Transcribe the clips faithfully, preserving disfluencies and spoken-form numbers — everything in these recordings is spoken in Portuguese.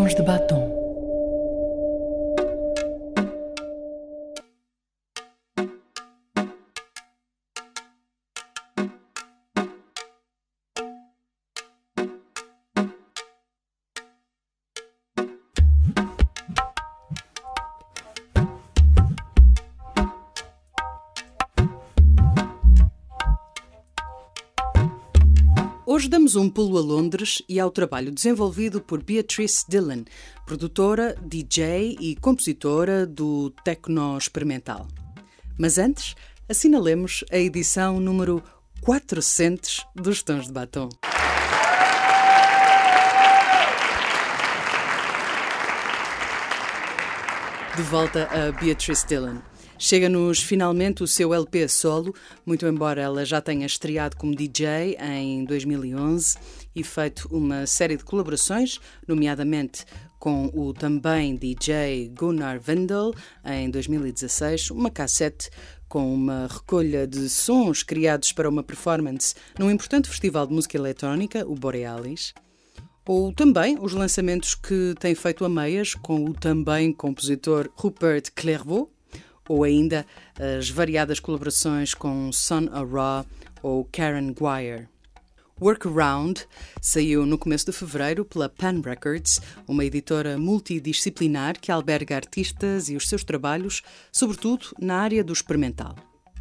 Tons de Batom. Hoje damos um pulo a Londres e ao trabalho desenvolvido por Beatrice Dillon, produtora, D J e compositora do techno experimental. Mas antes, assinalemos a edição número quatrocentos dos Tons de Batom. De volta a Beatrice Dillon. Chega-nos finalmente o seu L P a solo, muito embora ela já tenha estreado como D J em dois mil e onze e feito uma série de colaborações, nomeadamente com o também D J Gunnar Wendel em dois mil e dezasseis, uma cassete com uma recolha de sons criados para uma performance num importante festival de música eletrónica, o Borealis. Ou também os lançamentos que tem feito a meias com o também compositor Rupert Clairvaux, ou ainda as variadas colaborações com Son Ra ou Karen Guire. Workaround saiu no começo de fevereiro pela Pan Records, uma editora multidisciplinar que alberga artistas e os seus trabalhos, sobretudo na área do experimental.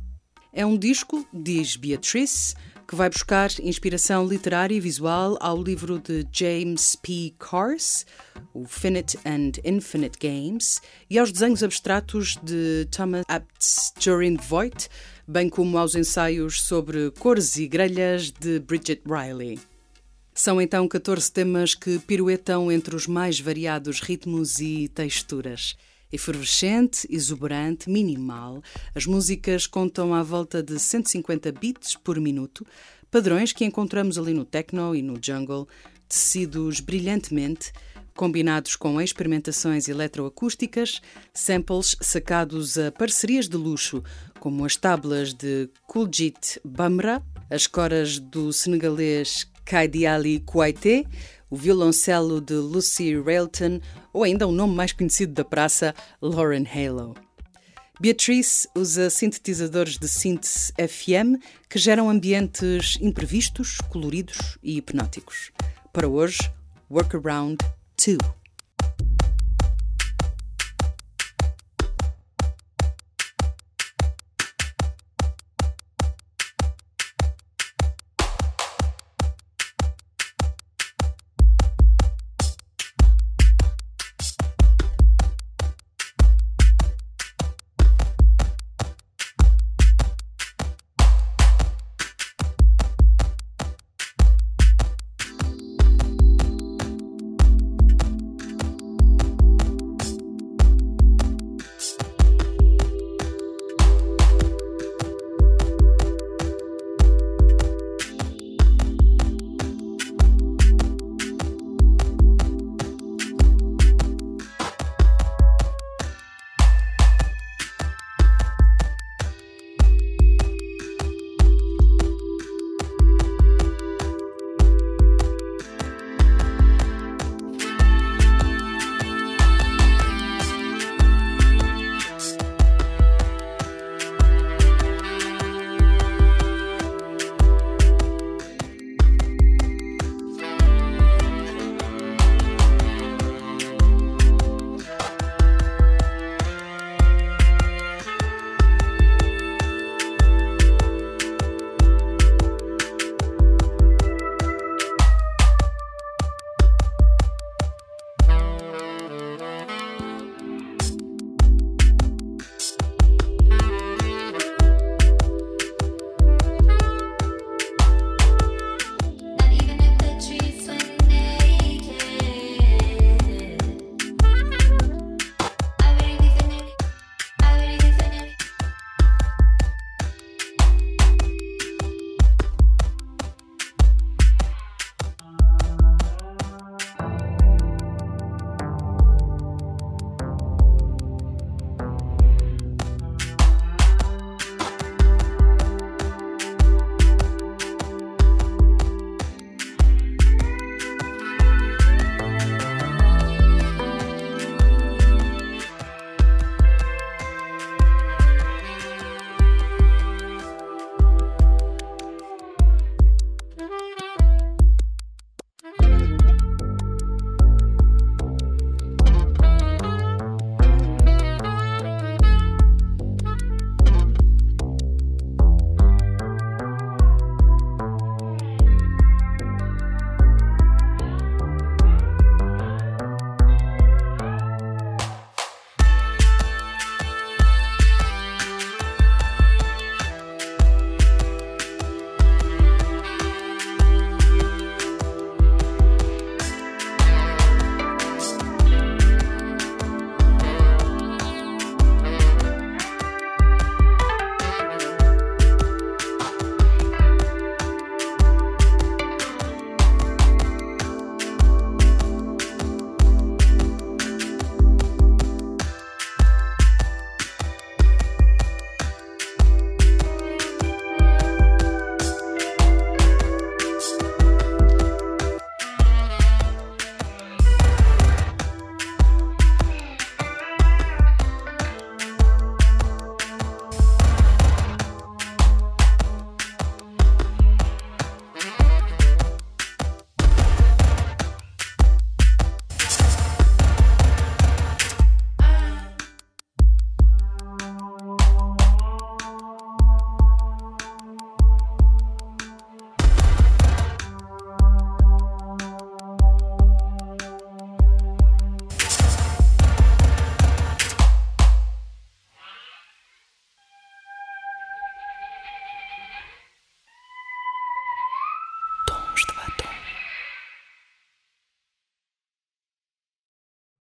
É um disco, diz Beatrice, que vai buscar inspiração literária e visual ao livro de James P. Carse, o Finite and Infinite Games, e aos desenhos abstratos de Thomas Abts Jorin Voigt, bem como aos ensaios sobre cores e grelhas de Bridget Riley. São então catorze temas que piruetam entre os mais variados ritmos e texturas. Efervescente, exuberante, minimal, as músicas contam à volta de cento e cinquenta beats por minuto, padrões que encontramos ali no techno e no jungle, tecidos brilhantemente, combinados com experimentações eletroacústicas, samples sacados a parcerias de luxo, como as tablas de Kuljit Bamra, as coras do senegalês Kaidiali Kouaté, o violoncelo de Lucy Railton ou ainda o nome mais conhecido da praça, Lauren Halo. Beatrice usa sintetizadores de síntese F M que geram ambientes imprevistos, coloridos e hipnóticos. Para hoje, Workaround dois.